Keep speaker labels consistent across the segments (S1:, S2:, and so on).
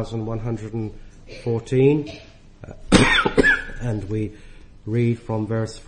S1: 1114, and we read from verse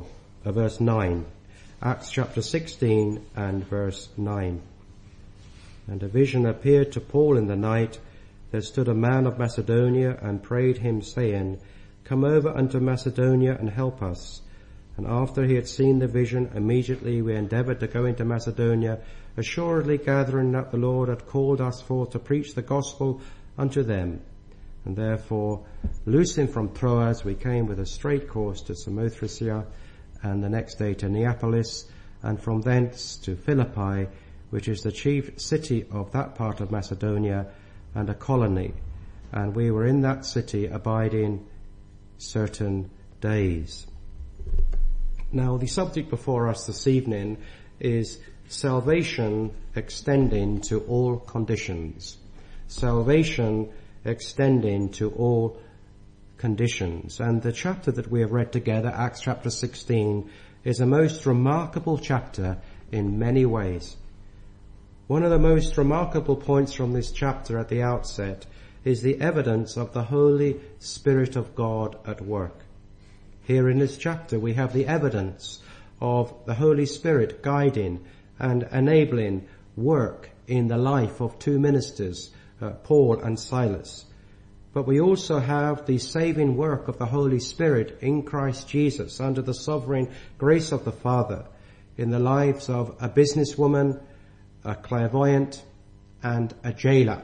S1: 9. Acts chapter 16 and verse 9. And a vision appeared to Paul in the night. There stood a man of Macedonia and prayed him, saying, Come over unto Macedonia and help us. And after he had seen the vision, immediately we endeavoured to go into Macedonia, assuredly gathering that the Lord had called us forth to preach the gospel unto them. And therefore, loosing from Troas, we came with a straight course to Samothracia, and the next day to Neapolis, and from thence to Philippi, which is the chief city of that part of Macedonia, and a colony. And we were in that city abiding certain days. Now, the subject before us this evening is salvation extending to all conditions. Salvation extending to all conditions. And the chapter that we have read together, Acts chapter 16, is a most remarkable chapter in many ways. One of the most remarkable points from this chapter at the outset is the evidence of the Holy Spirit of God at work. Here in this chapter we have the evidence of the Holy Spirit guiding and enabling work in the life of two ministers, Paul and Silas. But we also have the saving work of the Holy Spirit in Christ Jesus under the sovereign grace of the Father in the lives of a businesswoman, a clairvoyant, and a jailer.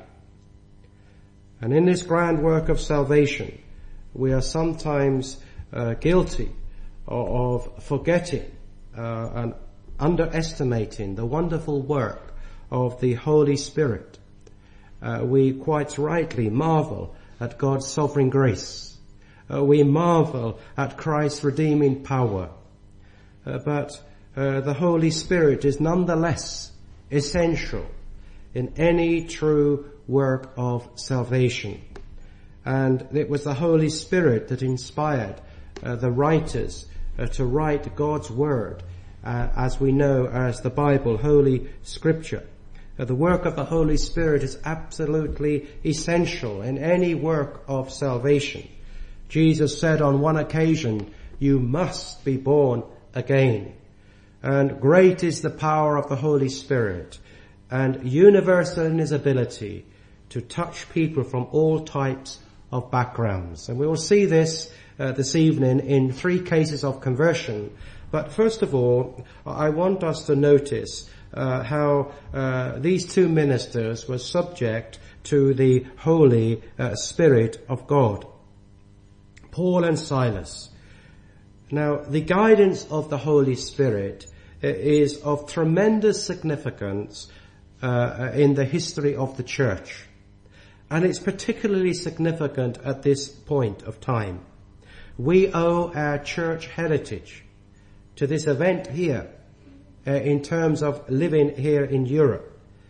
S1: And in this grand work of salvation, we are sometimes guilty of forgetting and underestimating the wonderful work of the Holy Spirit. We quite rightly marvel at God's sovereign grace. We marvel at Christ's redeeming power. But the Holy Spirit is nonetheless essential in any true work of salvation. And it was the Holy Spirit that inspired the writers to write God's Word, as we know as the Bible, Holy Scripture. The work of the Holy Spirit is absolutely essential in any work of salvation. Jesus said on one occasion, you must be born again. And great is the power of the Holy Spirit, and universal in his ability to touch people from all types of backgrounds. And we will see this this evening in 3 cases of conversion. But first of all, I want us to notice how these 2 ministers were subject to the Holy Spirit of God. Paul and Silas. Now, the guidance of the Holy Spirit is of tremendous significance in the history of the church. And it's particularly significant at this point of time. We owe our church heritage to this event here in terms of living here in Europe.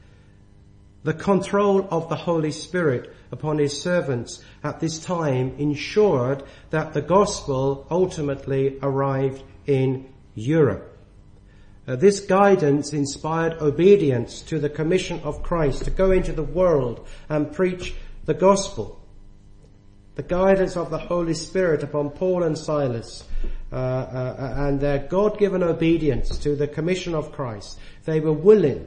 S1: The control of the Holy Spirit upon his servants at this time ensured that the gospel ultimately arrived in Europe. This guidance inspired obedience to the commission of Christ to go into the world and preach the gospel. The guidance of the Holy Spirit upon Paul and Silas and their God-given obedience to the commission of Christ. They were willing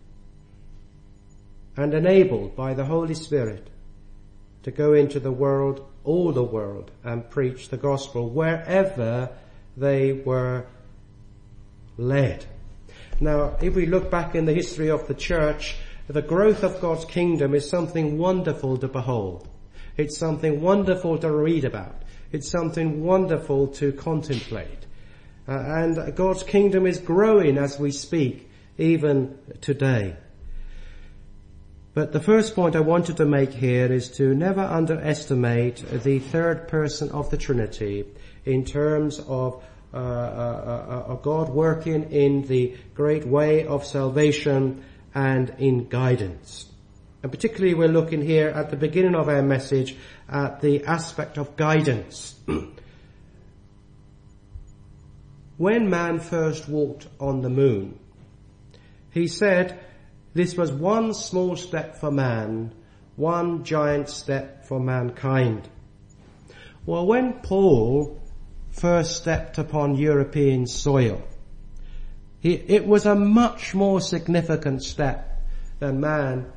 S1: and enabled by the Holy Spirit to go into the world, all the world, and preach the gospel wherever they were led. Now, if we look back in the history of the church, the growth of God's kingdom is something wonderful to behold. It's something wonderful to read about. It's something wonderful to contemplate. And God's kingdom is growing as we speak, even today. But the first point I wanted to make here is to never underestimate the third person of the Trinity in terms of God working in the great way of salvation and in guidance. And particularly we're looking here at the beginning of our message at the aspect of guidance. When man first walked on the moon, he said, this was one small step for man, one giant step for mankind. Well, when Paul first stepped upon European soil, it was a much more significant step than man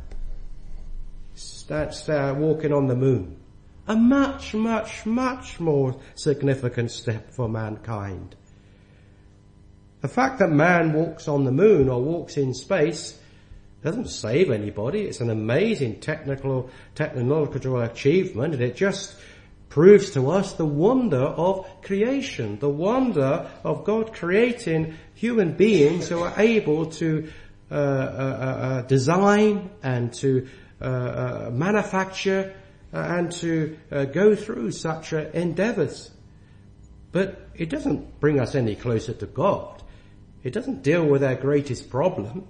S1: walking on the moon. A much, much, much more significant step for mankind. The fact that man walks on the moon or walks in space doesn't save anybody. It's an amazing technological achievement, and it just proves to us the wonder of creation, the wonder of God creating human beings who are able to design and to manufacture and to go through such endeavors. But it doesn't bring us any closer to God. It doesn't deal with our greatest problem.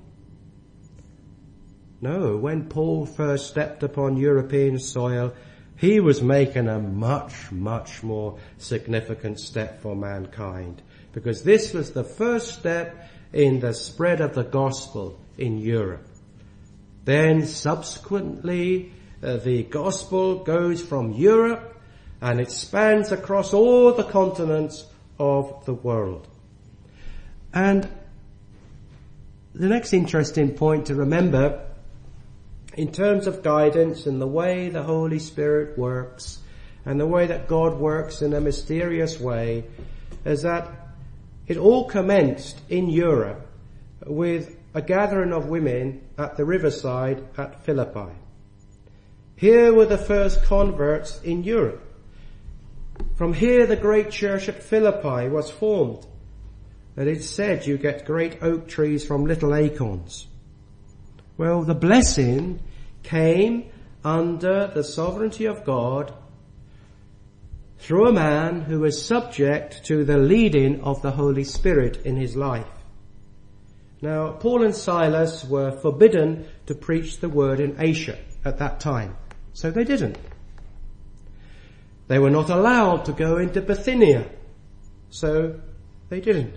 S1: No, when Paul first stepped upon European soil, he was making a much, much more significant step for mankind, because this was the first step in the spread of the gospel in Europe. Then subsequently, the gospel goes from Europe and it spans across all the continents of the world. And the next interesting point to remember in terms of guidance and the way the Holy Spirit works and the way that God works in a mysterious way is that it all commenced in Europe with a gathering of women at the riverside at Philippi. Here were the first converts in Europe. From here the great church at Philippi was formed. And it's said you get great oak trees from little acorns. Well, the blessing came under the sovereignty of God through a man who was subject to the leading of the Holy Spirit in his life. Now, Paul and Silas were forbidden to preach the word in Asia at that time, so they didn't. They were not allowed to go into Bithynia, so they didn't.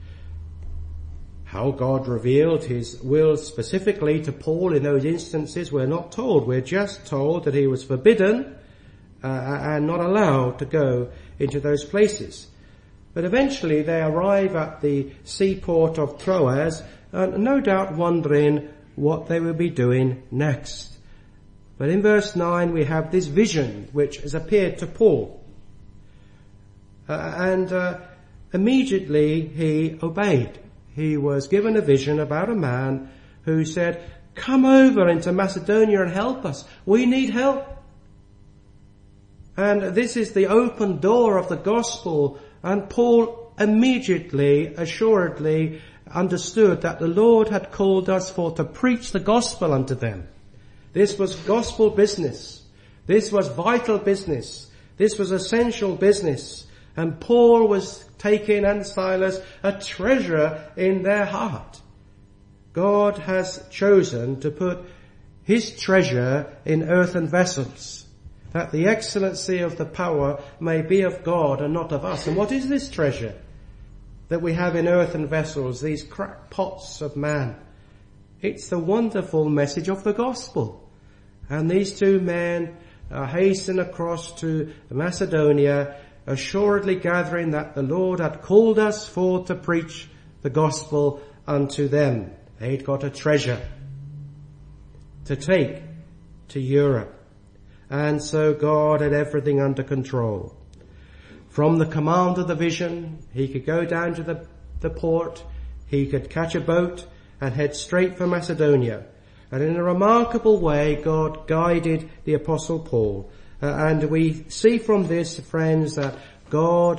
S1: How God revealed his will specifically to Paul in those instances, we're not told. We're just told that he was forbidden and not allowed to go into those places. But eventually they arrive at the seaport of Troas, no doubt wondering what they will be doing next. But in verse 9 we have this vision which has appeared to Paul. Immediately he obeyed. He was given a vision about a man who said, "Come over into Macedonia and help us. We need help." And this is the open door of the gospel. And Paul immediately, assuredly understood that the Lord had called us for to preach the gospel unto them. This was gospel business. This was vital business. This was essential business. And Paul was taking, and Silas, a treasure in their heart. God has chosen to put his treasure in earthen vessels, that the excellency of the power may be of God and not of us. And what is this treasure that we have in earthen vessels, these cracked pots of man? It's the wonderful message of the gospel. And these two men hasten across to Macedonia, assuredly gathering that the Lord had called us for to preach the gospel unto them. They'd got a treasure to take to Europe. And so God had everything under control. From the command of the vision, he could go down to the port, he could catch a boat and head straight for Macedonia. And in a remarkable way, God guided the Apostle Paul. And we see from this, friends, that God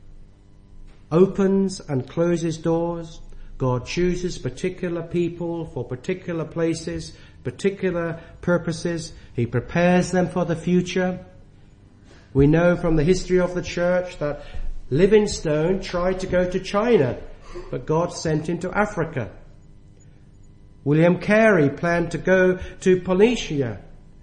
S1: opens and closes doors. God chooses particular people for particular places, particular purposes. He prepares them for the future. We know from the history of the church that Livingstone tried to go to China, but God sent him to Africa. William Carey planned to go to Polynesia,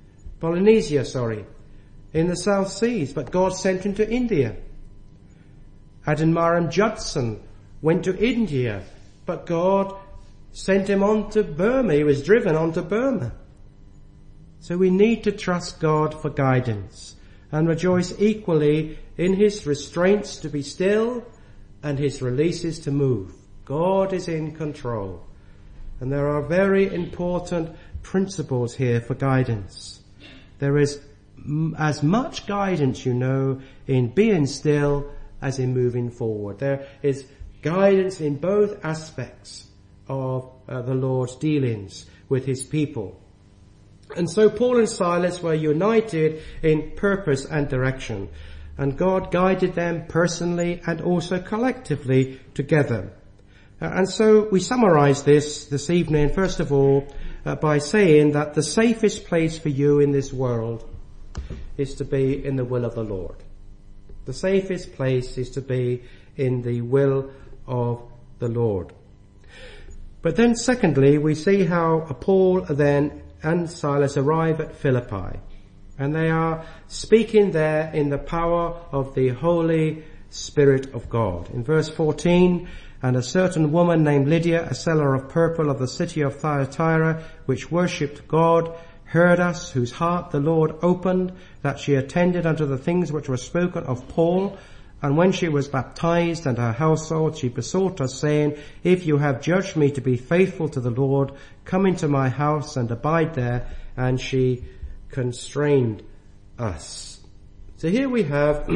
S1: in the South Seas, but God sent him to India. Adoniram Judson went to India, but God sent him on to Burma. He was driven on to Burma. So we need to trust God for guidance and rejoice equally in his restraints to be still and his releases to move. God is in control. And there are very important principles here for guidance. There is as much guidance, in being still as in moving forward. There is guidance in both aspects of the Lord's dealings with his people. And so Paul and Silas were united in purpose and direction, and God guided them personally and also collectively together. And so we summarize this evening, first of all, by saying that the safest place for you in this world is to be in the will of the Lord. The safest place is to be in the will of the Lord. But then secondly, we see how Paul then and Silas arrive at Philippi, and they are speaking there in the power of the Holy Spirit of God. In verse 14, and a certain woman named Lydia, a seller of purple of the city of Thyatira, which worshipped God, heard us, whose heart the Lord opened, that she attended unto the things which were spoken of Paul. And when she was baptized and her household, she besought us, saying, if you have judged me to be faithful to the Lord, come into my house and abide there. And she constrained us. So here we have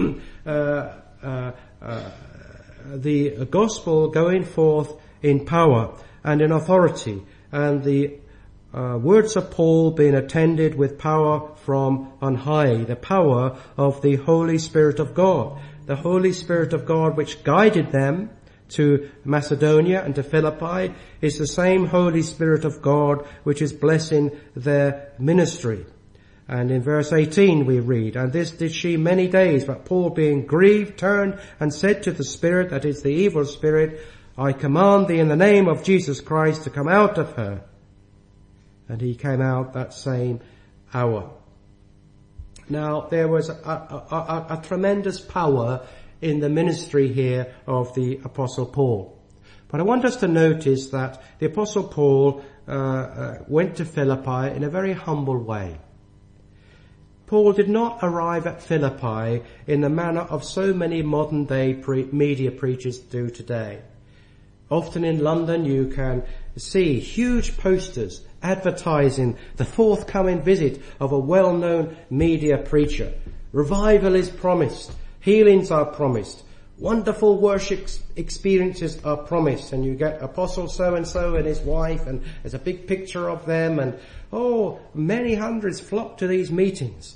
S1: the gospel going forth in power and in authority, and the words of Paul being attended with power from on high, the power of the Holy Spirit of God. The Holy Spirit of God which guided them to Macedonia and to Philippi is the same Holy Spirit of God which is blessing their ministry. And in verse 18 we read, and this did she many days, but Paul being grieved turned and said to the spirit, that is the evil spirit, I command thee in the name of Jesus Christ to come out of her. And he came out that same hour. Now, there was a tremendous power in the ministry here of the Apostle Paul. But I want us to notice that the Apostle Paul went to Philippi in a very humble way. Paul did not arrive at Philippi in the manner of so many modern day media preachers do today. Often in London you can see huge posters advertising the forthcoming visit of a well-known media preacher. Revival is promised. Healings are promised. Wonderful worship experiences are promised. And you get Apostle so-and-so and his wife, and there's a big picture of them, and many hundreds flock to these meetings.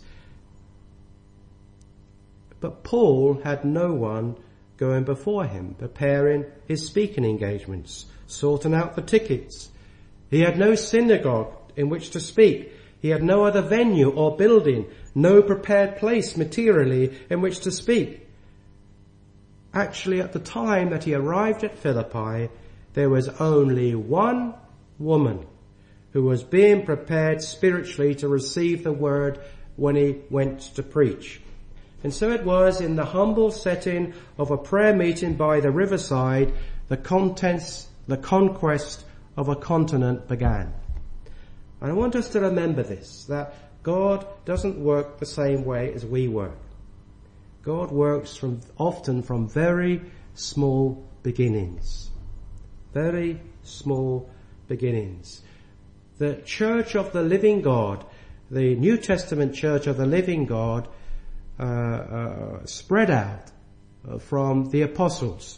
S1: But Paul had no one going before him, preparing his speaking engagements, sorting out the tickets. He had no synagogue in which to speak. He had no other venue or building, no prepared place materially in which to speak. Actually, at the time that he arrived at Philippi, there was only one woman who was being prepared spiritually to receive the word when he went to preach. And so it was in the humble setting of a prayer meeting by the riverside, the conquest of a continent began. And I want us to remember this, that God doesn't work the same way as we work. God works often from very small beginnings. Very small beginnings. The Church of the Living God, the New Testament Church of the Living God, spread out from the apostles,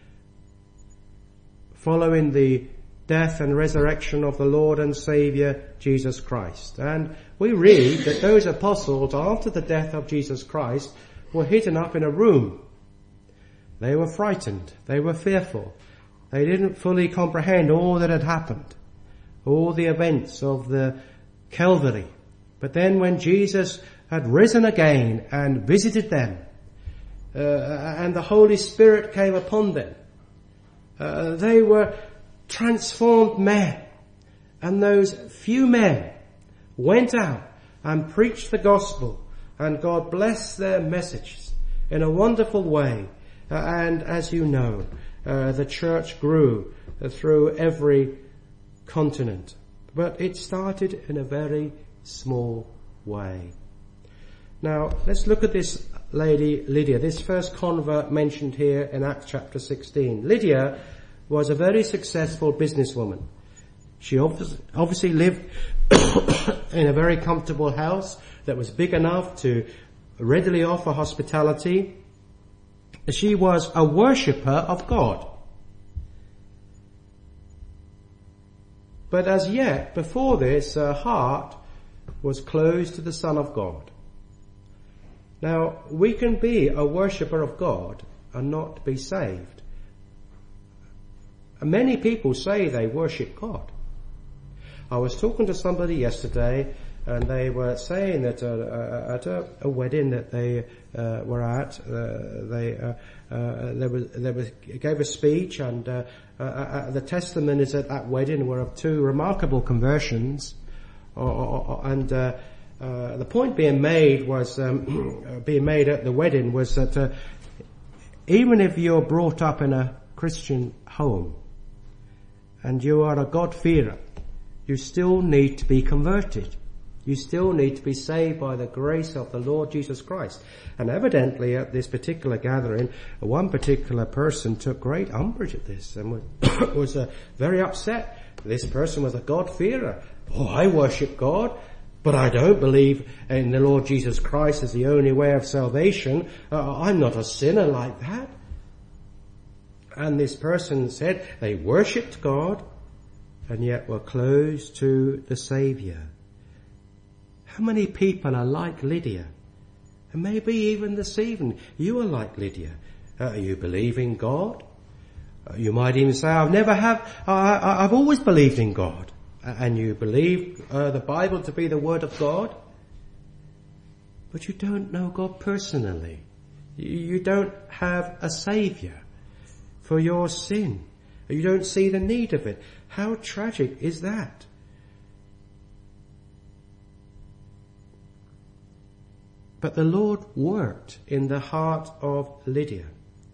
S1: following the death and resurrection of the Lord and Saviour Jesus Christ. And we read that those apostles, after the death of Jesus Christ, were hidden up in a room. They were frightened. They were fearful. They didn't fully comprehend all that had happened, all the events of the Calvary. But then when Jesus had risen again and visited them, and the Holy Spirit came upon them, they were transformed men. And those few men went out and preached the gospel, and God blessed their messages in a wonderful way. And as you know, the church grew through every continent. But it started in a very small way. Now, let's look at this lady Lydia, this first convert mentioned here in Acts chapter 16. Lydia was a very successful businesswoman. She obviously lived in a very comfortable house that was big enough to readily offer hospitality. She was a worshipper of God. But as yet, before this, her heart was closed to the Son of God. Now, we can be a worshipper of God and not be saved. Many people say they worship God. I was talking to somebody yesterday, and they were saying that at a wedding that they were at, they gave a speech, and the testimonies at that wedding were of two remarkable conversions, and the point being made was being made at the wedding was that even if you're brought up in a Christian home and you are a God-fearer, you still need to be converted. You still need to be saved by the grace of the Lord Jesus Christ. And evidently at this particular gathering, one particular person took great umbrage at this and was very upset. This person was a God-fearer. Oh, I worship God, but I don't believe in the Lord Jesus Christ as the only way of salvation. I'm not a sinner like that. And this person said they worshipped God and yet were closed to the Saviour. How many people are like Lydia? And maybe even this evening, you are like Lydia. You believe in God. You might even say, I've always believed in God. And you believe the Bible to be the Word of God. But you don't know God personally. You don't have a Saviour for your sin. You don't see the need of it. How tragic is that? But the Lord worked in the heart of Lydia.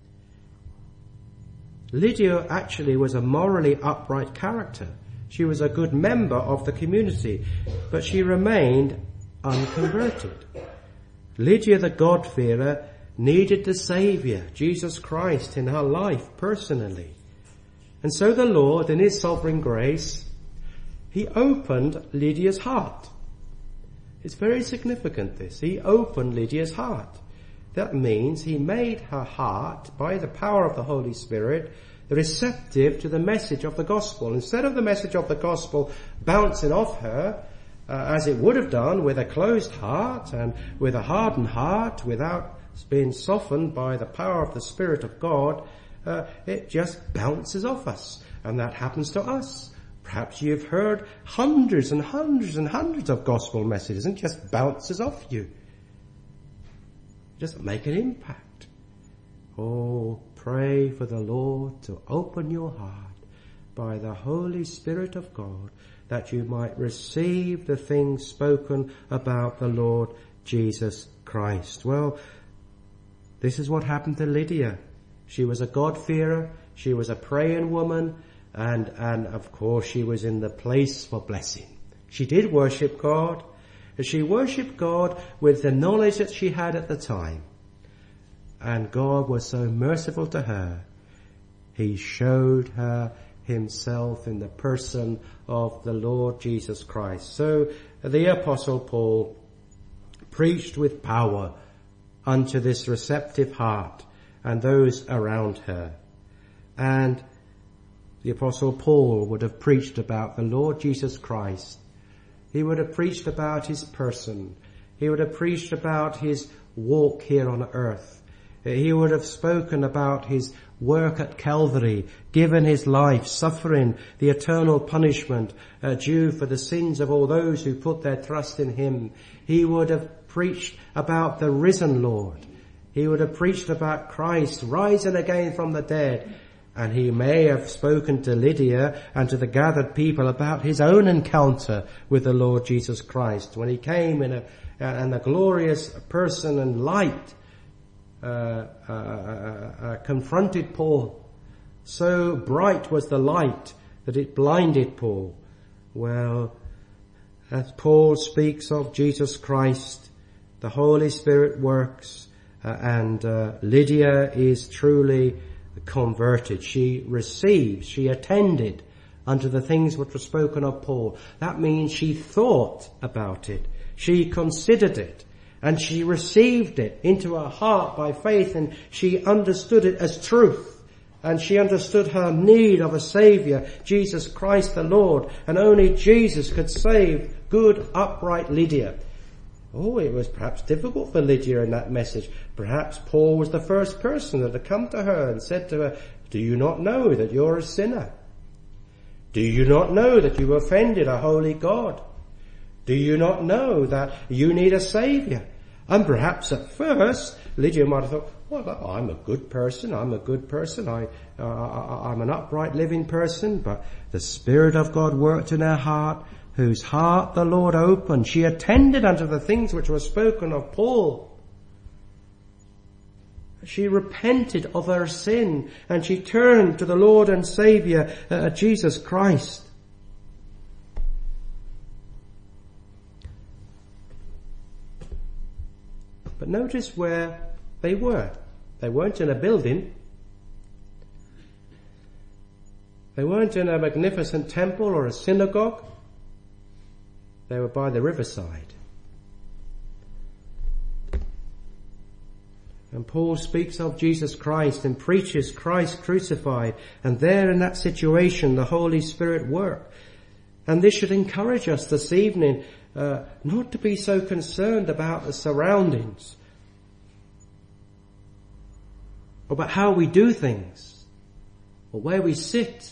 S1: Lydia actually was a morally upright character. She was a good member of the community, but she remained unconverted. Lydia, the God-fearer, needed the Saviour, Jesus Christ, in her life personally. And so the Lord, in His sovereign grace, He opened Lydia's heart. It's very significant, this. He opened Lydia's heart. That means He made her heart, by the power of the Holy Spirit, receptive to the message of the gospel. Instead of the message of the gospel bouncing off her, as it would have done with a closed heart and with a hardened heart, without being softened by the power of the Spirit of God, it just bounces off us. And that happens to us. Perhaps you've heard hundreds and hundreds and hundreds of gospel messages and it just bounces off you. It doesn't make an impact. Oh, pray for the Lord to open your heart by the Holy Spirit of God, that you might receive the things spoken about the Lord Jesus Christ. Well, this is what happened to Lydia. She was a God-fearer, she was a praying woman, and of course she was in the place for blessing. She did worship God, and she worshipped God with the knowledge that she had at the time. And God was so merciful to her. He showed her Himself in the person of the Lord Jesus Christ. So the Apostle Paul preached with power unto this receptive heart and those around her. And the Apostle Paul would have preached about the Lord Jesus Christ. He would have preached about His person. He would have preached about His walk here on earth. He would have spoken about His work at Calvary, given His life, suffering the eternal punishment due for the sins of all those who put their trust in Him. He would have preached about the risen Lord. He would have preached about Christ rising again from the dead. And he may have spoken to Lydia and to the gathered people about his own encounter with the Lord Jesus Christ when He came in a glorious person and light confronted Paul. So bright was the light that it blinded Paul. Well, As Paul speaks of Jesus Christ, the Holy Spirit works, and Lydia is truly converted. She received, she attended unto the things which were spoken of Paul. That means she thought about it, she considered it, and she received it into her heart by faith, and she understood it as truth. And she understood her need of a Saviour, Jesus Christ the Lord, and only Jesus could save good, upright Lydia. Oh, it was perhaps difficult for Lydia in that message. Perhaps Paul was the first person that had come to her and said to her, do you not know that you're a sinner? Do you not know that you offended a holy God? Do you not know that you need a Saviour? And perhaps at first, Lydia might have thought, well, I'm a good person, I'm an upright living person, but the Spirit of God worked in her heart, whose heart the Lord opened. She attended unto the things which were spoken of Paul. She repented of her sin, and she turned to the Lord and Saviour, Jesus Christ. But notice where they were. They weren't in a building. They weren't in a magnificent temple or a synagogue. They were by the riverside. And Paul speaks of Jesus Christ and preaches Christ crucified. And there in that situation, the Holy Spirit worked. And this should encourage us this evening not to be so concerned about the surroundings, about how we do things, or where we sit,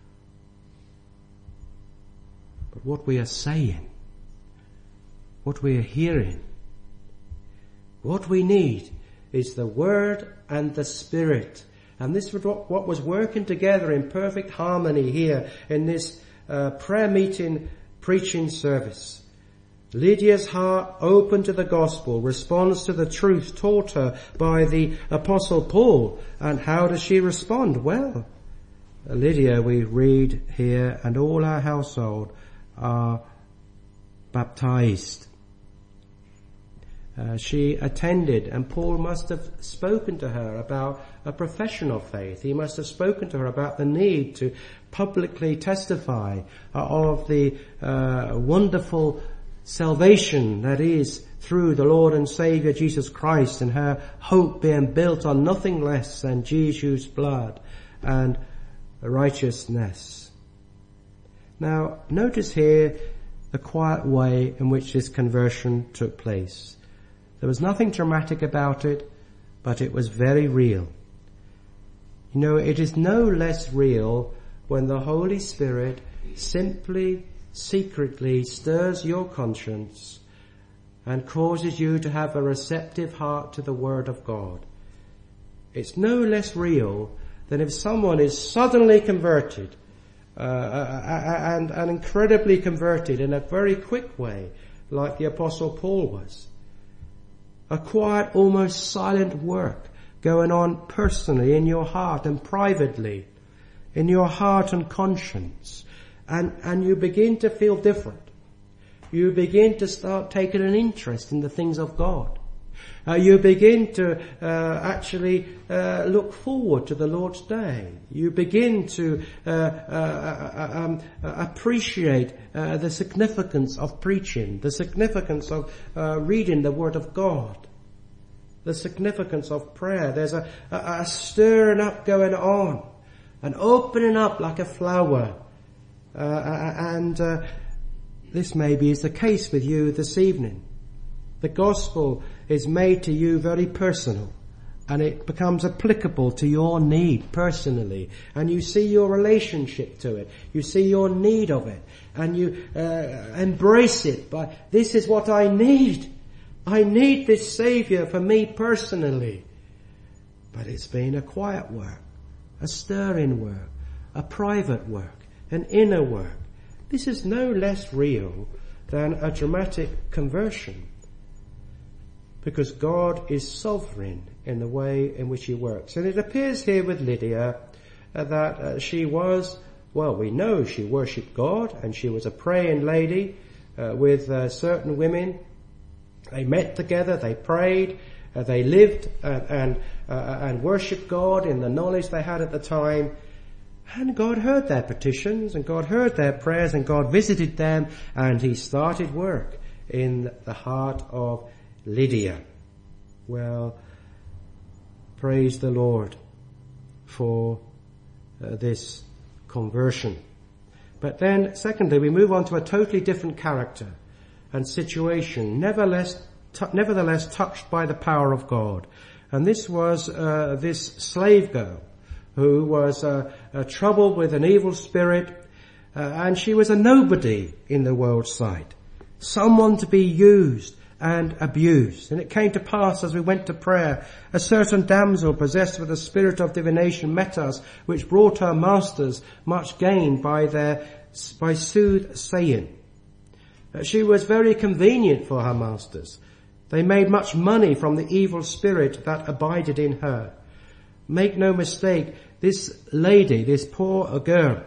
S1: but what we are saying, what we are hearing. What we need is the Word and the Spirit. And this was what was working together in perfect harmony here in this prayer meeting preaching service. Lydia's heart, open to the gospel, responds to the truth taught her by the Apostle Paul. And how does she respond? Well, Lydia, we read here, and all her household are baptized. She attended, and Paul must have spoken to her about a profession of faith. He must have spoken to her about the need to publicly testify of the wonderful salvation that is through the Lord and Saviour Jesus Christ, and her hope being built on nothing less than Jesus' blood and righteousness. Now, notice here the quiet way in which this conversion took place. There was nothing dramatic about it, but it was very real. You know, it is no less real when the Holy Spirit simply, secretly stirs your conscience and causes you to have a receptive heart to the Word of God. It's no less real than if someone is suddenly converted, and incredibly converted in a very quick way, like the Apostle Paul was. A quiet, almost silent work going on personally in your heart and privately, in your heart and conscience. And you begin to feel different. You begin to start taking an interest in the things of God. You begin to actually look forward to the Lord's Day. You begin to appreciate the significance of preaching, the significance of reading the Word of God, the significance of prayer. There's a stirring up going on, an opening up like a flower. And this maybe is the case with you this evening. The gospel is made to you very personal, and it becomes applicable to your need personally, and you see your relationship to it, you see your need of it, and you embrace it by, this is what I need. I need this Saviour for me personally. But it's been a quiet work, a stirring work, a private work, an inner work. This is no less real than a dramatic conversion, because God is sovereign in the way in which He works. And it appears here with Lydia that she was, well, we know she worshipped God and she was a praying lady, with certain women. They met together, they prayed, they lived and worshipped God in the knowledge they had at the time. And God heard their petitions, and God heard their prayers, and God visited them, and he started work in the heart of Lydia. Well, praise the Lord for this conversion. But then, secondly, we move on to a totally different character and situation, nevertheless touched by the power of God. And this was this slave girl who was troubled with an evil spirit, and she was a nobody in the world's sight, someone to be used and abused. And it came to pass as we went to prayer, a certain damsel possessed with a spirit of divination met us, which brought her masters much gain by soothsaying. She was very convenient for her masters. They made much money from the evil spirit that abided in her. Make no mistake, this lady, this poor girl,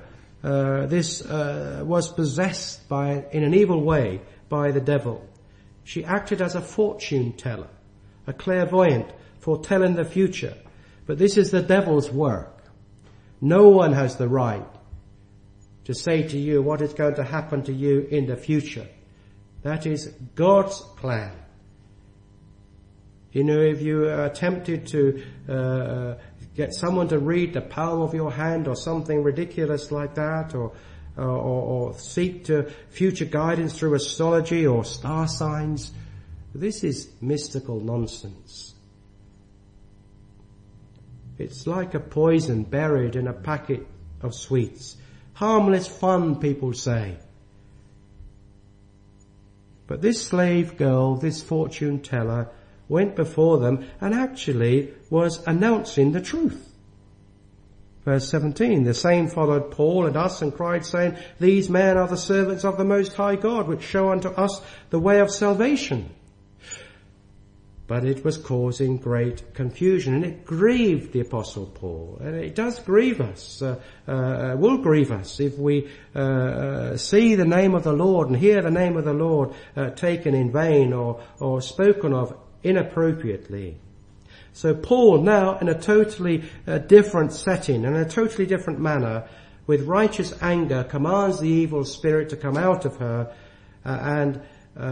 S1: was possessed in an evil way by the devil. She acted as a fortune teller, a clairvoyant, foretelling the future. But this is the devil's work. No one has the right to say to you what is going to happen to you in the future. That is God's plan. You know, if you are tempted to get someone to read the palm of your hand or something ridiculous like that, or seek to future guidance through astrology or star signs, this is mystical nonsense. It's like a poison buried in a packet of sweets. Harmless fun, people say. But this slave girl, this fortune teller, went before them and actually was announcing the truth. Verse 17, the same followed Paul and us and cried, saying, these men are the servants of the Most High God, which show unto us the way of salvation. But it was causing great confusion, and it grieved the Apostle Paul. And it does grieve us, will grieve us if we see the name of the Lord and hear the name of the Lord taken in vain or spoken of inappropriately. So Paul, now in a totally different setting, in a totally different manner, with righteous anger, commands the evil spirit to come out of her, and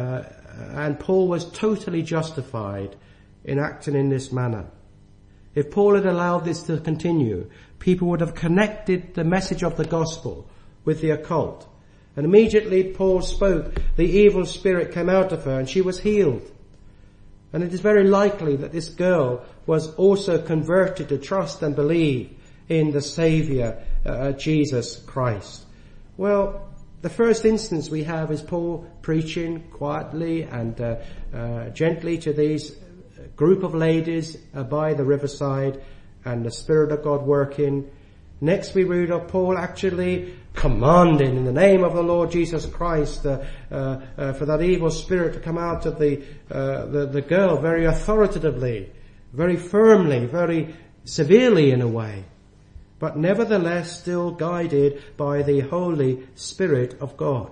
S1: Paul was totally justified in acting in this manner. If Paul had allowed this to continue, people would have connected the message of the gospel with the occult. And immediately Paul spoke, the evil spirit came out of her and she was healed. And it is very likely that this girl was also converted to trust and believe in the Saviour, Jesus Christ. Well, the first instance we have is Paul preaching quietly and gently to these group of ladies by the riverside, and the Spirit of God working. Next we read of Paul actually commanding in the name of the Lord Jesus Christ for that evil spirit to come out of the girl very authoritatively, very firmly, very severely in a way, but nevertheless still guided by the Holy Spirit of God.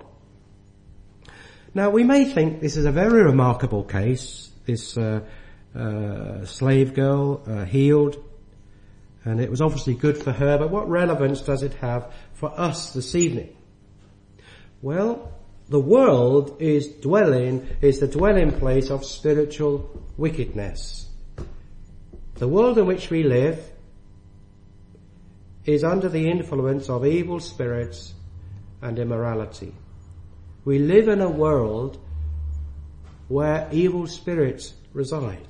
S1: Now we may think this is a very remarkable case, this slave girl healed, and it was obviously good for her, but what relevance does it have for us this evening? Well, the world is the dwelling place of spiritual wickedness. The world in which we live is under the influence of evil spirits and immorality. We live in a world where evil spirits reside.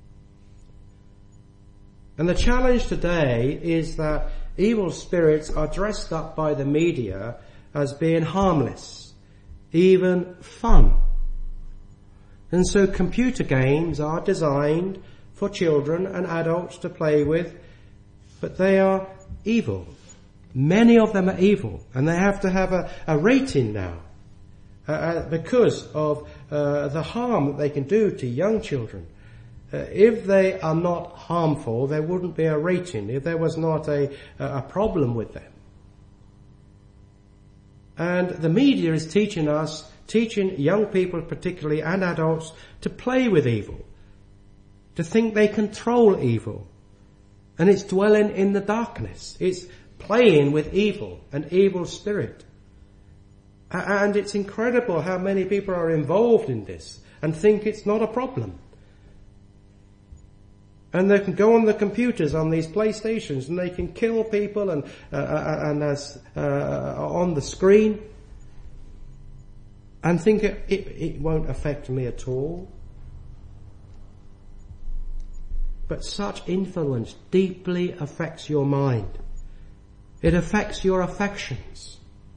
S1: And the challenge today is that evil spirits are dressed up by the media as being harmless, even fun. And so computer games are designed for children and adults to play with, but they are evil. Many of them are evil, and they have to have a rating now because of the harm that they can do to young children. If they are not harmful, there wouldn't be a rating, if there was not a problem with them. And the media is teaching us teaching young people particularly and adults to play with evil, to think they control evil. And it's dwelling in the darkness. It's playing with evil, an evil spirit. And it's incredible how many people are involved in this and think it's not a problem. And they can go on the computers, on these PlayStations, and they can kill people and on the screen, and think it won't affect me at all. But such influence deeply affects your mind. It affects your affections.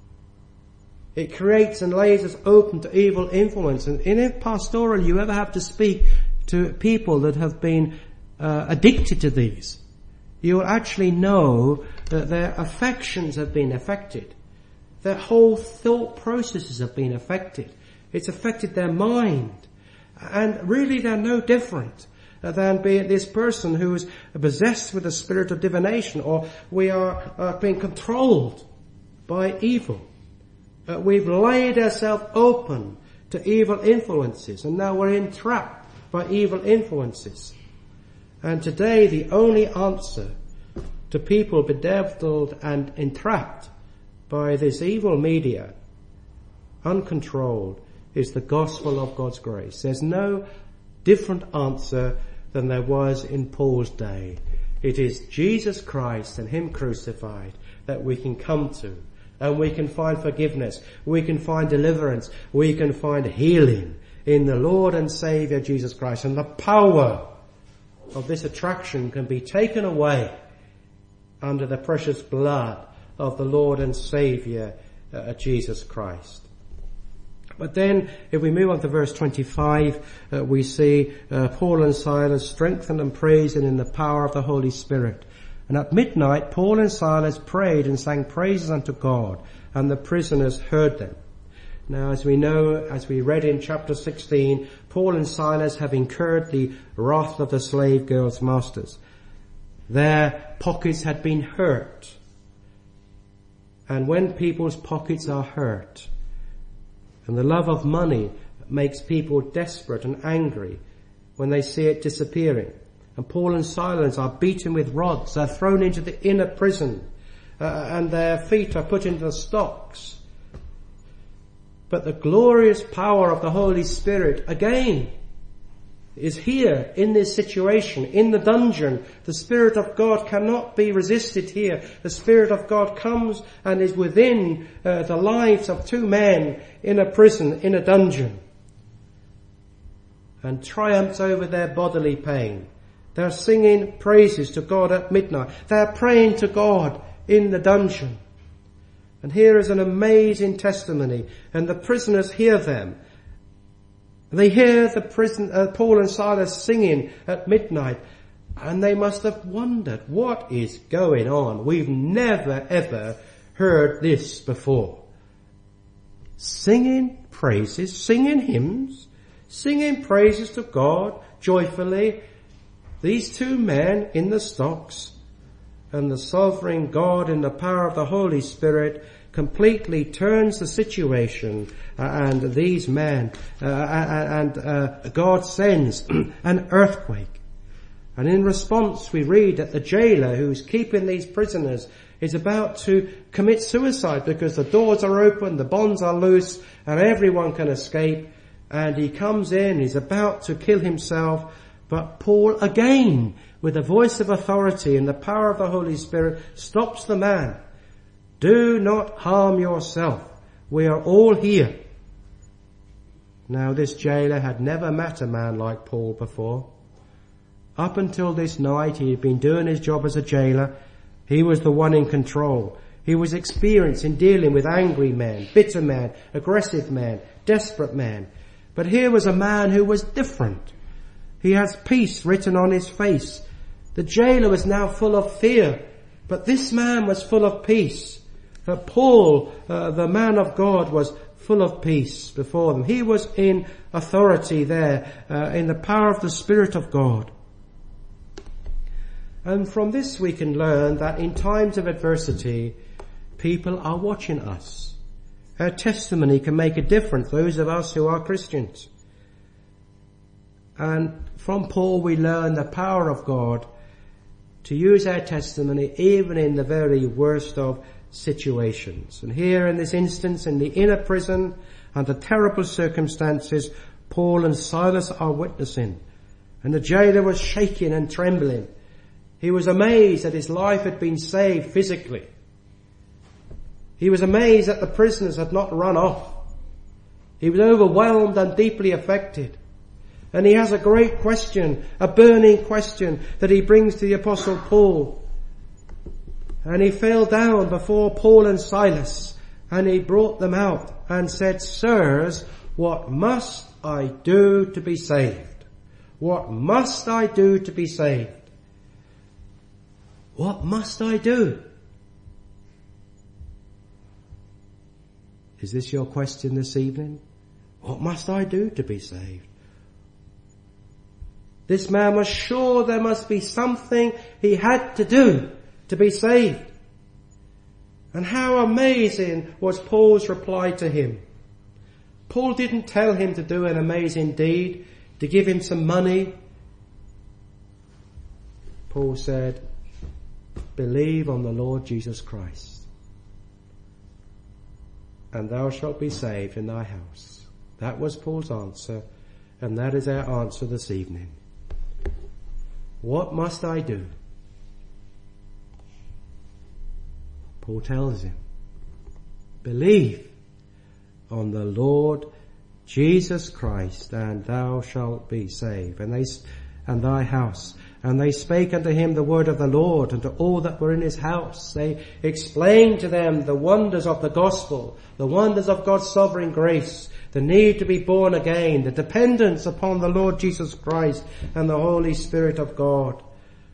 S1: It creates and lays us open to evil influence. And if pastoral you ever have to speak to people that have been addicted to these, you will actually know that their affections have been affected. Their whole thought processes have been affected. It's affected their mind. And really they're no different than be it this person who is possessed with the spirit of divination, or we are being controlled by evil. We've laid ourselves open to evil influences, and now we're entrapped by evil influences. And today the only answer to people bedeviled and entrapped by this evil media, uncontrolled, is the gospel of God's grace. There's no different answer than there was in Paul's day. It is Jesus Christ and Him crucified that we can come to, and we can find forgiveness, we can find deliverance, we can find healing in the Lord and Saviour Jesus Christ. And the power of this attraction can be taken away under the precious blood of the Lord and Saviour Jesus Christ. But then, if we move on to verse 25, we see Paul and Silas strengthened and praising in the power of the Holy Spirit. And at midnight, Paul and Silas prayed and sang praises unto God, and the prisoners heard them. Now, as we know, as we read in chapter 16, Paul and Silas have incurred the wrath of the slave girls' masters. Their pockets had been hurt. And when people's pockets are hurt, and the love of money makes people desperate and angry when they see it disappearing. And Paul and Silas are beaten with rods, they're thrown into the inner prison, and their feet are put into the stocks. But the glorious power of the Holy Spirit, again, is here in this situation, in the dungeon. The Spirit of God cannot be resisted here. The Spirit of God comes and is within the lives of two men in a prison, in a dungeon, and triumphs over their bodily pain. They're singing praises to God at midnight. They're praying to God in the dungeon. And here is an amazing testimony, and the prisoners hear them. They hear the Paul and Silas singing at midnight, and they must have wondered, what is going on? We've never ever heard this before. Singing praises, singing hymns, singing praises to God joyfully. These two men in the stocks, and the sovereign God in the power of the Holy Spirit completely turns the situation, and these men, God sends an earthquake. And in response we read that the jailer who's keeping these prisoners is about to commit suicide because the doors are open, the bonds are loose, and everyone can escape. And he comes in, he's about to kill himself, but Paul again, with the voice of authority and the power of the Holy Spirit, stops the man. Do not harm yourself. We are all here. Now, this jailer had never met a man like Paul before. Up until this night, he had been doing his job as a jailer. He was the one in control. He was experienced in dealing with angry men, bitter men, aggressive men, desperate men. But here was a man who was different. He has peace written on his face. The jailer was now full of fear, but this man was full of peace. Paul, the man of God, was full of peace before them. He was in authority there, in the power of the Spirit of God. And from this we can learn that in times of adversity, people are watching us. Our testimony can make a difference, those of us who are Christians. And from Paul we learn the power of God to use our testimony even in the very worst of situations. And here in this instance, in the inner prison, under terrible circumstances, Paul and Silas are witnessing. And the jailer was shaking and trembling. He was amazed that his life had been saved physically. He was amazed that the prisoners had not run off. He was overwhelmed and deeply affected. And he has a great question, a burning question that he brings to the Apostle Paul. And he fell down before Paul and Silas, and he brought them out and said, "Sirs, what must I do to be saved? What must I do to be saved? What must I do?" Is this your question this evening? What must I do to be saved? This man was sure there must be something he had to do to be saved. And how amazing was Paul's reply to him. Paul didn't tell him to do an amazing deed, to give him some money. Paul said, "Believe on the Lord Jesus Christ, and thou shalt be saved in thy house." That was Paul's answer, and that is our answer this evening. What must I do? Paul tells him, believe on the Lord Jesus Christ, and thou shalt be saved, and thy house. And they spake unto him the word of the Lord, and to all that were in his house. They explained to them the wonders of the gospel, the wonders of God's sovereign grace, the need to be born again, the dependence upon the Lord Jesus Christ and the Holy Spirit of God.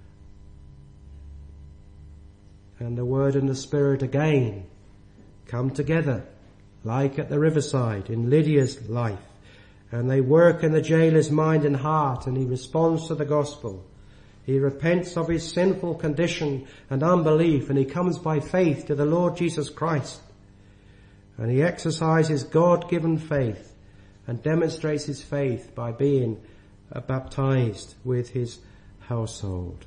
S1: And the Word and the Spirit again come together, like at the riverside in Lydia's life. And they work in the jailer's mind and heart, and he responds to the gospel. He repents of his sinful condition and unbelief, and he comes by faith to the Lord Jesus Christ. And he exercises God-given faith and demonstrates his faith by being baptized with his household.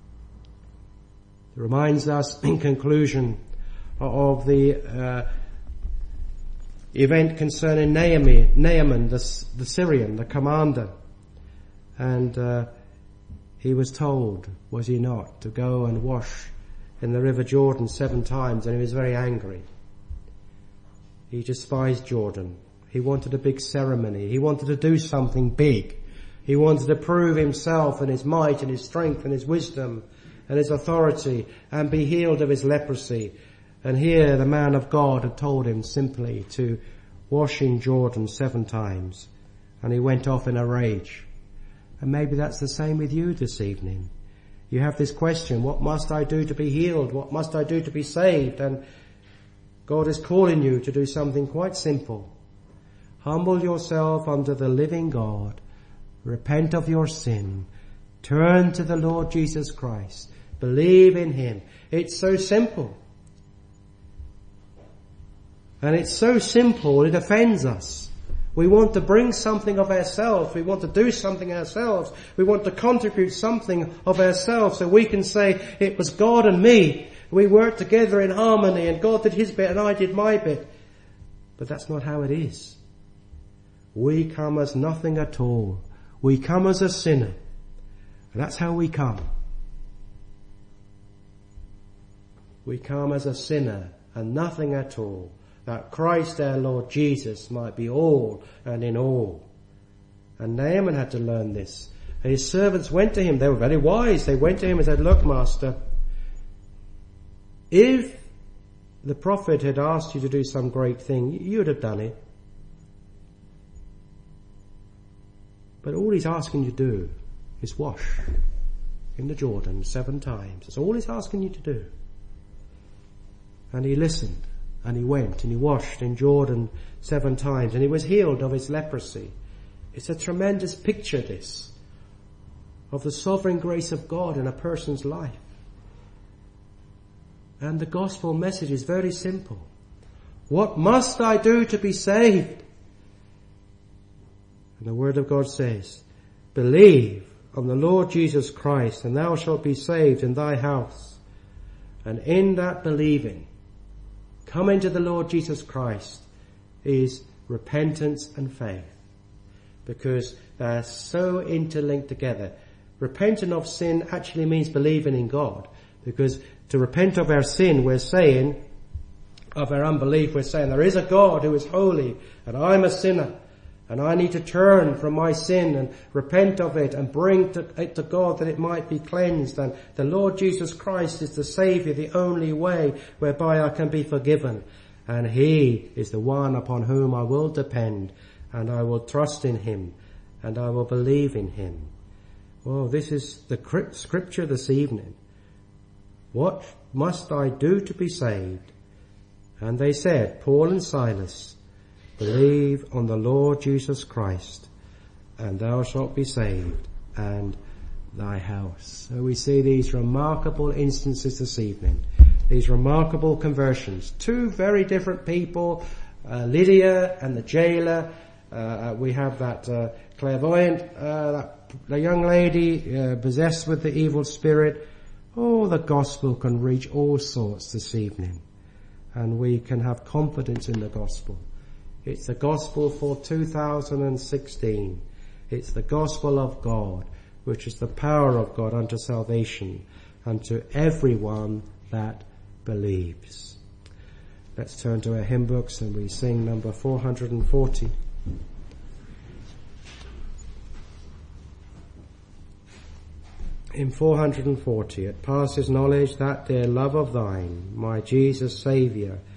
S1: It reminds us, in conclusion, of the event concerning Naaman, the Syrian, the commander. And he was told, was he not, to go and wash in the River Jordan 7 times, and he was very angry. He despised Jordan. He wanted a big ceremony. He wanted to do something big. He wanted to prove himself and his might and his strength and his wisdom and his authority and be healed of his leprosy. And here the man of God had told him simply to wash in Jordan 7 times. And he went off in a rage. And maybe that's the same with you this evening. You have this question, what must I do to be healed? What must I do to be saved? And God is calling you to do something quite simple. Humble yourself under the living God. Repent of your sin. Turn to the Lord Jesus Christ. Believe in him. It's so simple. And it's so simple, it offends us. We want to bring something of ourselves. We want to do something ourselves. We want to contribute something of ourselves so we can say, it was God and me. We worked together in harmony and God did his bit and I did my bit. But that's not how it is. We come as nothing at all. We come as a sinner. And that's how we come. We come as a sinner and nothing at all, that Christ our Lord Jesus might be all and in all. And Naaman had to learn this. And his servants went to him. They were very wise. They went to him and said, look, master, if the prophet had asked you to do some great thing, you'd have done it. But all he's asking you to do is wash in the Jordan 7 times. That's all he's asking you to do. And he listened, and he went, and he washed in Jordan 7 times, and he was healed of his leprosy. It's a tremendous picture, this, of the sovereign grace of God in a person's life. And the gospel message is very simple. What must I do to be saved? And the Word of God says, believe on the Lord Jesus Christ, and thou shalt be saved in thy house. And in that believing, coming to the Lord Jesus Christ, is repentance and faith. Because they're so interlinked together. Repenting of sin actually means believing in God. Because to repent of our sin, we're saying, of our unbelief, we're saying there is a God who is holy, and I'm a sinner, and I need to turn from my sin and repent of it and bring it to God that it might be cleansed. And the Lord Jesus Christ is the Saviour, the only way whereby I can be forgiven. And He is the one upon whom I will depend, and I will trust in Him, and I will believe in Him. Well, this is the scripture this evening. What must I do to be saved? And they said, Paul and Silas, believe on the Lord Jesus Christ, and thou shalt be saved, and thy house. So we see these remarkable instances this evening, these remarkable conversions. Two very different people, Lydia and the jailer. We have that clairvoyant, the young lady possessed with the evil spirit. Oh, the gospel can reach all sorts this evening, and we can have confidence in the gospel. It's the gospel for 2016. It's the gospel of God, which is the power of God unto salvation, unto everyone that believes. Let's turn to our hymn books and we sing number 440. In 440, it passes knowledge that dear love of thine, my Jesus Saviour,